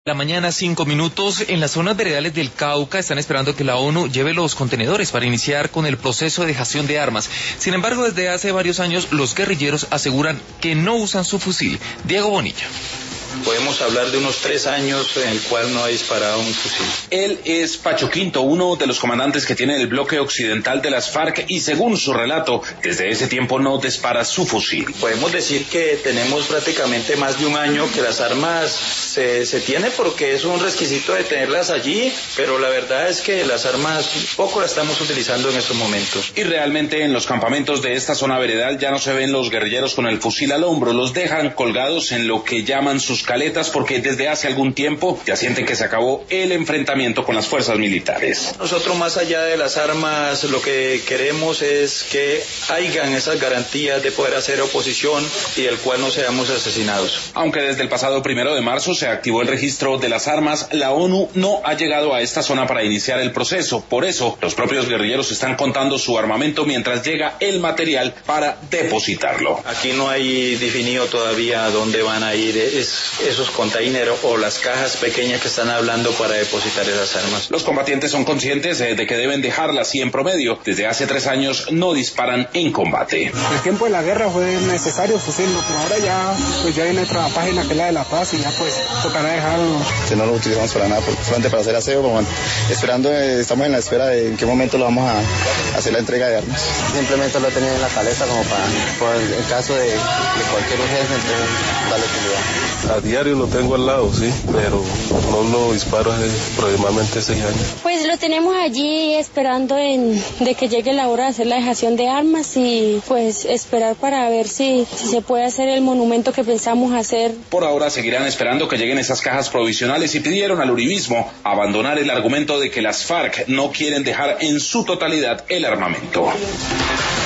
La mañana, 5 minutos, en las zonas veredales del Cauca están esperando que la ONU lleve los contenedores para iniciar con el proceso de dejación de armas. Sin embargo, desde hace varios años, los guerrilleros aseguran que no usan su fusil. Diego Bonilla. Podemos hablar de unos 3 años en el cual no ha disparado un fusil. Él es Pacho Quinto, uno de los comandantes que tiene el bloque occidental de las FARC y según su relato, desde ese tiempo no dispara su fusil. Podemos decir que tenemos prácticamente más de un año que las armas se tiene porque es un requisito de tenerlas allí, pero la verdad es que las armas poco las estamos utilizando en estos momentos. Y realmente en los campamentos de esta zona veredal ya no se ven los guerrilleros con el fusil al hombro, los dejan colgados en lo que llaman sus caletas porque desde hace algún tiempo ya sienten que se acabó el enfrentamiento con las fuerzas militares. Nosotros más allá de las armas lo que queremos es que hayan esas garantías de poder hacer oposición y del cual no seamos asesinados. Aunque desde el pasado 1 de marzo se activó el registro de las armas, la ONU no ha llegado a esta zona para iniciar el proceso. Por eso los propios guerrilleros están contando su armamento mientras llega el material para depositarlo. Aquí no hay definido todavía dónde van a ir esos containers o las cajas pequeñas que están hablando para depositar esas armas. Los combatientes son conscientes de que deben dejarlas y en promedio desde hace 3 años no disparan en combate. El tiempo de la guerra fue necesario fusillo, pero ahora ya viene otra página que es la de la paz y ya pues tocará dejarlo. Que no lo utilizamos para nada, solamente para hacer aseo, como estamos en la espera de en qué momento lo vamos a hacer la entrega de armas. Simplemente lo he tenido en la caleta como para, por el caso de cualquier urgencia, entonces darle utilidad. A diario lo tengo al lado, sí, pero no lo disparo hace aproximadamente 6 años. Pues lo tenemos allí esperando de que llegue la hora de hacer la dejación de armas y pues esperar para ver si se puede hacer el monumento que pensamos hacer. Por ahora seguirán esperando que lleguen esas cajas provisionales y pidieron al uribismo abandonar el argumento de que las FARC no quieren dejar en su totalidad el armamento.